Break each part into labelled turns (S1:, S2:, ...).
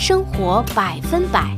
S1: 生活100%。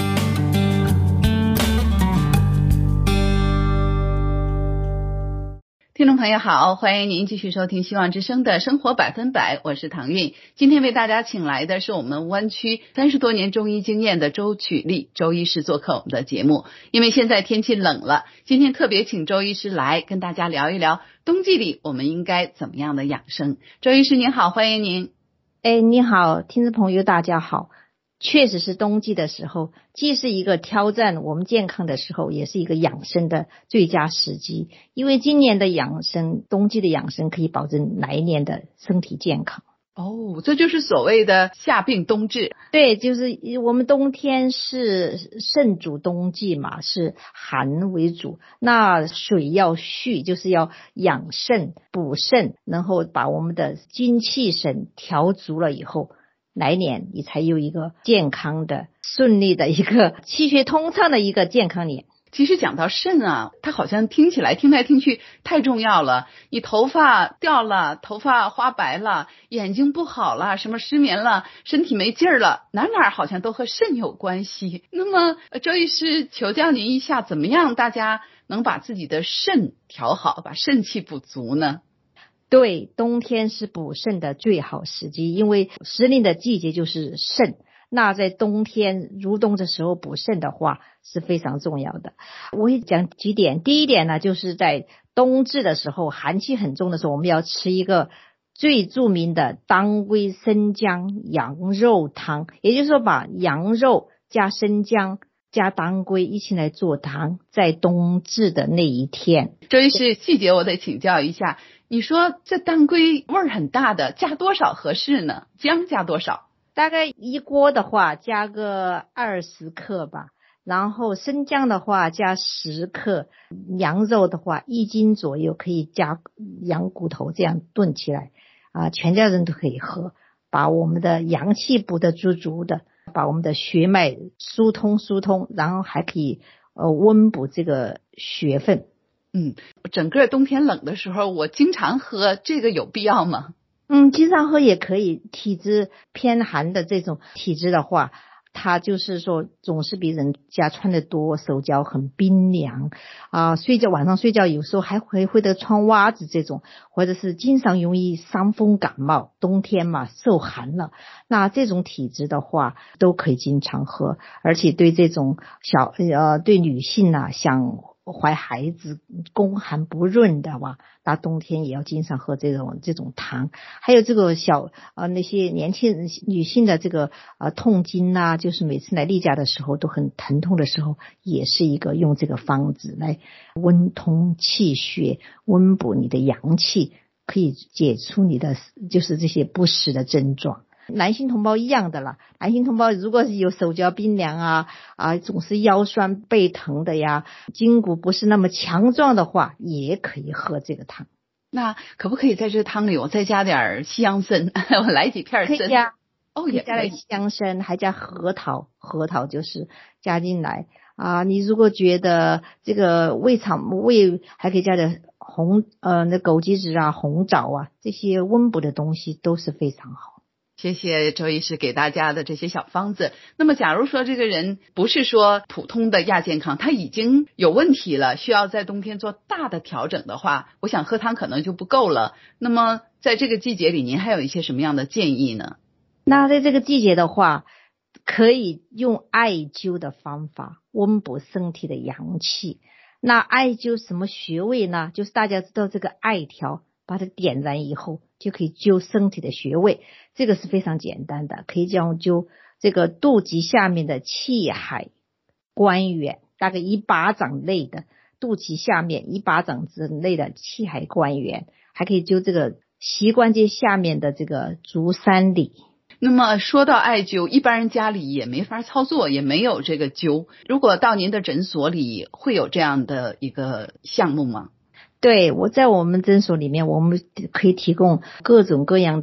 S2: 听众朋友好，欢迎您继续收听希望之声的生活100%，我是唐韵。今天为大家请来的是我们湾区30多年中医经验的周曲丽周医师做客我们的节目。因为现在天气冷了，今天特别请周医师来跟大家聊一聊冬季里我们应该怎么样的养生。周医师您好，欢迎您。
S3: 你好，听众朋友大家好。确实是冬季的时候，既是一个挑战我们健康的时候，也是一个养生的最佳时机。因为今年的养生，冬季的养生可以保证来年的身体健康。
S2: 这就是所谓的夏病冬治。
S3: 对，就是我们冬天是肾主冬季嘛，是寒为主，那水要蓄，就是要养肾补肾，然后把我们的精气神调足了以后，来年你才有一个健康的顺利的一个气血通畅的一个健康年。
S2: 其实讲到肾啊，它好像听来听去太重要了。你头发掉了，头发花白了，眼睛不好了，什么失眠了，身体没劲儿了，哪好像都和肾有关系。那么周医师求教您一下，怎么样大家能把自己的肾调好，把肾气补足呢？
S3: 对，冬天是补肾的最好时机，因为时令的季节就是肾。那在冬天入冬的时候补肾的话是非常重要的。我会讲几点。第一点呢，就是在冬至的时候，寒气很重的时候，我们要吃一个最著名的当归生姜羊肉汤，也就是说把羊肉加生姜加当归一起来做汤，在冬至的那一天。
S2: 周医师，细节我得请教一下，你说这当归味儿很大的，加多少合适呢？姜加多少？
S3: 大概一锅的话加个20克吧，然后生姜的话加10克，羊肉的话1斤左右，可以加羊骨头，这样炖起来全家人都可以喝，把我们的阳气补得足足的，把我们的血脉疏通，然后还可以温补这个血分。
S2: 整个冬天冷的时候，我经常喝，这个有必要吗？
S3: 经常喝也可以。体质偏寒的这种体质的话，它就是说总是比人家穿得多，手脚很冰凉晚上睡觉有时候还会得穿袜子这种，或者是经常容易伤风感冒，冬天嘛受寒了，那这种体质的话都可以经常喝。而且对这种对女性想怀孩子宫寒不润的话，那冬天也要经常喝这种汤。还有这个那些年轻女性的这个痛经就是每次来例假的时候都很疼痛的时候，也是一个用这个方子来温通气血，温补你的阳气，可以解除你的就是这些不适的症状。男性同胞一样的啦，男性同胞如果是有手脚冰凉总是腰酸背疼的呀，筋骨不是那么强壮的话，也可以喝这个汤。
S2: 那可不可以在这汤里我再加点西洋参我来几片参？
S3: 可以加
S2: 也
S3: 加了西洋参，还加核桃就是加进来你如果觉得这个胃还可以加点那枸杞子红枣这些温补的东西都是非常好。
S2: 谢谢周医师给大家的这些小方子。那么假如说这个人不是说普通的亚健康，他已经有问题了，需要在冬天做大的调整的话，我想喝汤可能就不够了。那么在这个季节里，您还有一些什么样的建议呢？
S3: 那在这个季节的话，可以用艾灸的方法温补身体的阳气。那艾灸什么穴位呢？就是大家知道这个艾条，把它点燃以后就可以灸身体的穴位，这个是非常简单的，可以这样灸这个肚脐下面的气海关元，大概1巴掌内的肚脐下面1巴掌之内的气海关元，还可以灸这个膝关节下面的这个足三里。
S2: 那么说到艾灸，一般人家里也没法操作，也没有这个灸，如果到您的诊所里会有这样的一个项目吗？
S3: 对，在我们诊所里面，我们可以提供各种各样的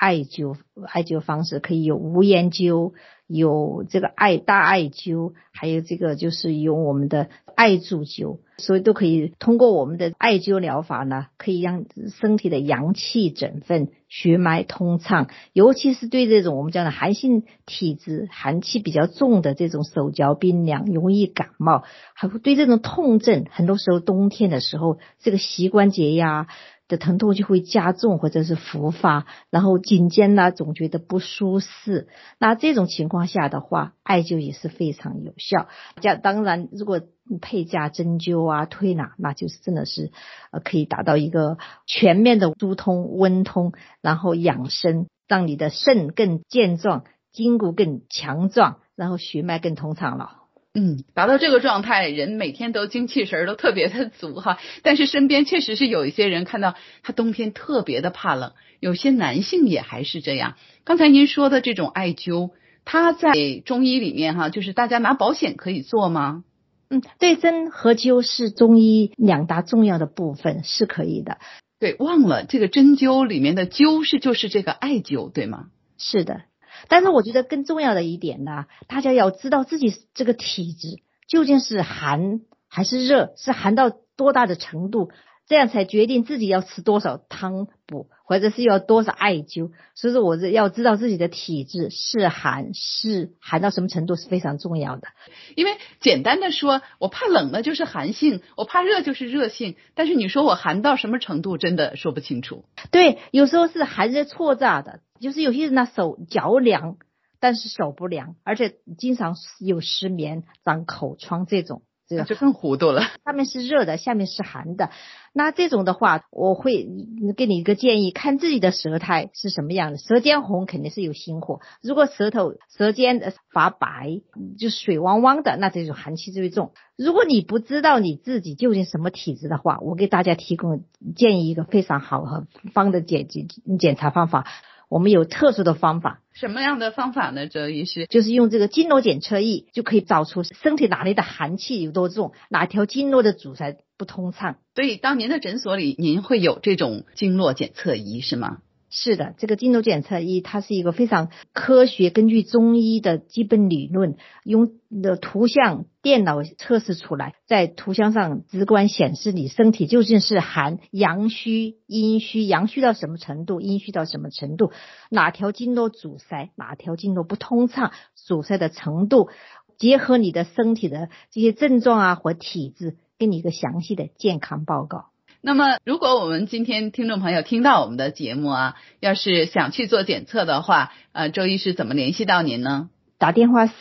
S3: 艾灸方式，可以有无烟灸，有这个大艾灸，还有这个就是有我们的艾柱灸，所以都可以通过我们的艾灸疗法呢，可以让身体的阳气整分，血脉通畅，尤其是对这种我们讲的寒性体质，寒气比较重的这种手脚冰凉，容易感冒，还会对这种痛症，很多时候冬天的时候，这个膝关节呀的疼痛就会加重或者是复发，然后颈肩呢总觉得不舒适，那这种情况下的话，艾灸也是非常有效。当然如果配加针灸啊推拿，那就是真的是可以达到一个全面的疏通温通，然后养生，让你的肾更健壮，筋骨更强壮，然后血脉更通畅了。
S2: 达到这个状态，人每天都精气神都特别的足哈。但是身边确实是有一些人看到他冬天特别的怕冷，有些男性也还是这样。刚才您说的这种艾灸，它在中医里面哈，就是大家拿保险可以做吗？
S3: 对，针和灸是中医两大重要的部分，是可以的。
S2: 对，忘了这个针灸里面的灸就是这个艾灸，对吗？
S3: 是的。但是我觉得更重要的一点呢，大家要知道自己这个体质究竟是寒还是热，是寒到多大的程度，这样才决定自己要吃多少汤补，或者是要多少艾灸。所以说我要知道自己的体质是寒到什么程度是非常重要的。
S2: 因为简单的说，我怕冷呢就是寒性，我怕热就是热性，但是你说我寒到什么程度真的说不清楚。
S3: 对，有时候是寒热错杂的，就是有些人呢手脚凉但是手不凉，而且经常有失眠长口疮，这种
S2: 那就更糊涂了，
S3: 上面是热的下面是寒的。那这种的话我会给你一个建议，看自己的舌苔是什么样的，舌尖红肯定是有心火，如果舌尖发白就是水汪汪的，那这种寒气最重。如果你不知道你自己究竟什么体质的话，我给大家建议一个非常好和方的检查方法。我们有特殊的方法。
S2: 什么样的方法呢？周医师？
S3: 就是用这个经络检测仪，就可以找出身体哪里的寒气有多重，哪条经络的阻塞不通畅。
S2: 所以到您的诊所里，您会有这种经络检测仪是吗？
S3: 是的，这个经络检测仪它是一个非常科学，根据中医的基本理论，用的图像电脑测试出来，在图像上直观显示你身体究竟是寒阳虚阴虚，阳虚到什么程度，阴虚到什么程度，哪条经络阻塞，哪条经络不通畅，阻塞的程度，结合你的身体的这些症状啊或体质，给你一个详细的健康报告。
S2: 那么如果我们今天听众朋友听到我们的节目啊，要是想去做检测的话，周医师怎么联系到您呢？
S3: 打电话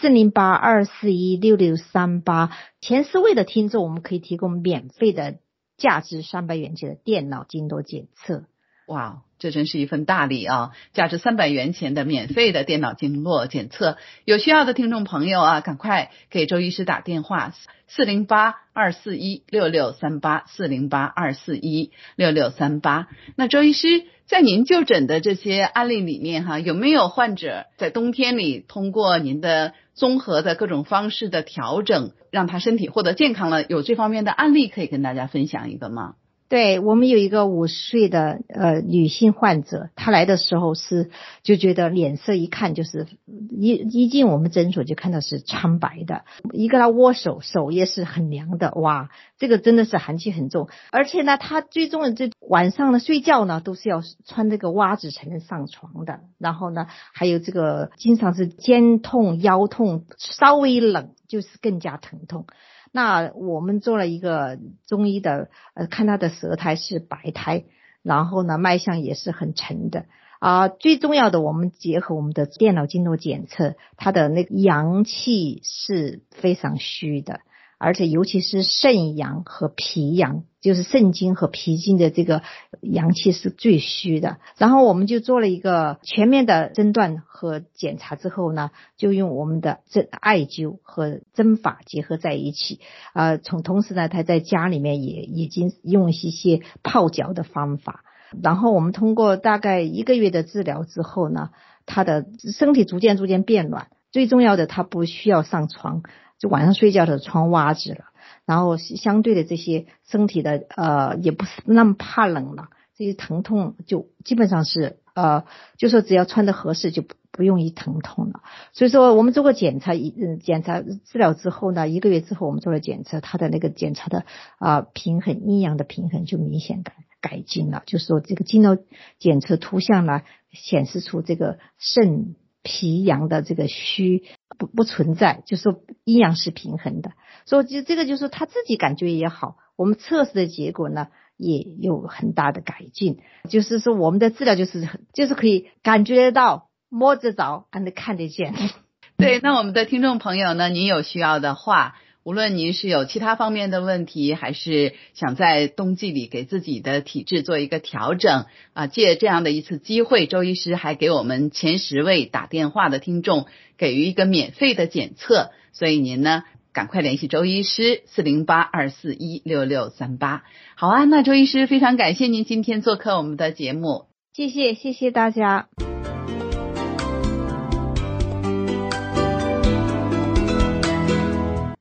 S3: 408-241-6638，前4位的听众我们可以提供免费的价值300元钱的电脑经络检测。
S2: 哇，这真是一份大礼啊！价值300元钱的免费的电脑经络检测，有需要的听众朋友啊，赶快给周医师打电话408-241-6638，408-241-6638。那周医师，在您就诊的这些案例里面哈，有没有患者在冬天里通过您的综合的各种方式的调整，让他身体获得健康了？有这方面的案例可以跟大家分享一个吗？
S3: 对，我们有一个50岁的女性患者，她来的时候就觉得脸色一看就是一进我们诊所就看到是苍白的，一跟她握手也是很凉的，哇，这个真的是寒气很重。而且呢，她最重的这晚上呢睡觉呢都是要穿这个袜子才能上床的，然后呢还有这个经常是肩痛腰痛，稍微冷就是更加疼痛。那我们做了一个中医的看他的舌苔是白苔，然后呢脉象也是很沉的最重要的，我们结合我们的电脑经络检测，他的那个阳气是非常虚的，而且尤其是肾阳和脾阳，就是肾经和脾经的这个阳气是最虚的。然后我们就做了一个全面的诊断和检查之后呢，就用我们的艾灸和针法结合在一起同时呢他在家里面也已经用一些泡脚的方法。然后我们通过大概1个月的治疗之后呢，他的身体逐渐变暖，最重要的他不需要上床，就晚上睡觉的穿袜子了，然后相对的这些身体的也不是那么怕冷了，这些疼痛就基本上是就说只要穿得合适就不容易疼痛了。所以说我们做过检查治疗之后呢，1个月之后我们做了检测，他的那个检查的平衡阴阳的平衡就明显改进了，就是说这个经络检测图像呢显示出这个肾脾阳的这个虚不存在，就是说阴阳是平衡的。所以这个就是说他自己感觉也好，我们测试的结果呢也有很大的改进。就是说我们的治疗就是可以感觉得到摸得着看得见。
S2: 对，那我们的听众朋友呢，您有需要的话，无论您是有其他方面的问题，还是想在冬季里给自己的体质做一个调整借这样的一次机会，周医师还给我们前10位打电话的听众给予一个免费的检测，所以您呢赶快联系周医师408-241-6638。好啊，那周医师非常感谢您今天做客我们的节目。
S3: 谢谢大家。